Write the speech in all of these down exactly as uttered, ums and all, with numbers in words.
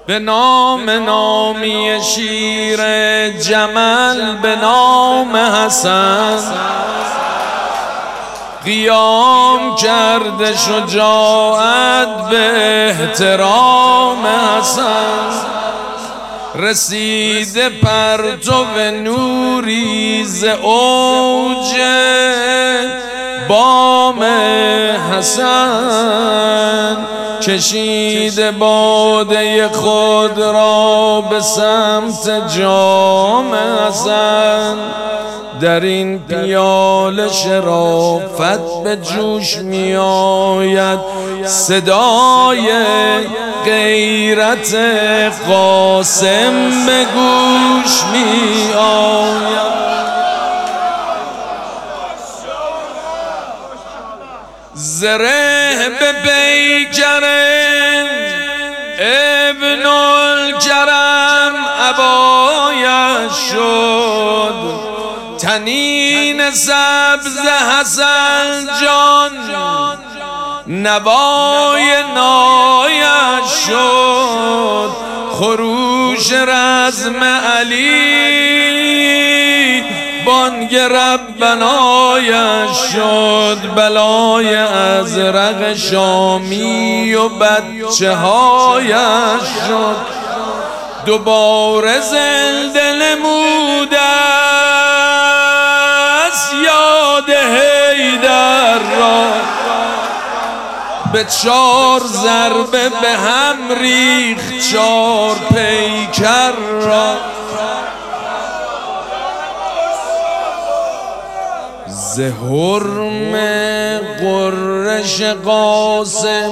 به نام نامی شیر جمل، به نام حسن قیام کرده شجاعت به احترام حسن. رسیده پرتو نوری ز اوج بام حسن، کشیده باده خود را به سمت جام حسن. در این پیاله شرافت به جوش می آید، صدای غیرت قاسم به گوش می آید. زره به پیکر ابن الکرم عبایش شد، تنین سبز حسن جان نوای نایش شد. خروش رزم علی بانگ ربنایش شد. بلای ازرق شامی و بچه هایش شد. دوباره زنده نموده است یاد حیدر را، به چار ضربه به هم ریخت چار پیکر را. ز حرم قرش قاسم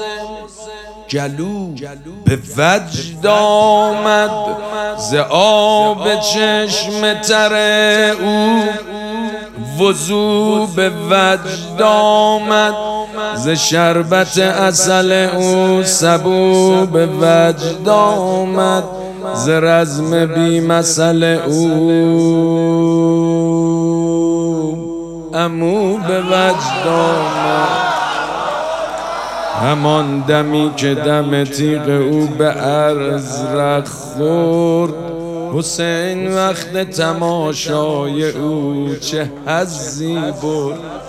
گلو به وجد آمد، ز آب چشم تر او وضو به وجد آمد. ز شربت عسل او سبو به وجد آمد، ز رزم بی مثل او عمو به وجد آمد. همان دمی که دم تیغ او به ازرق خورد، حسین وقت تماشای او چه حظی برد.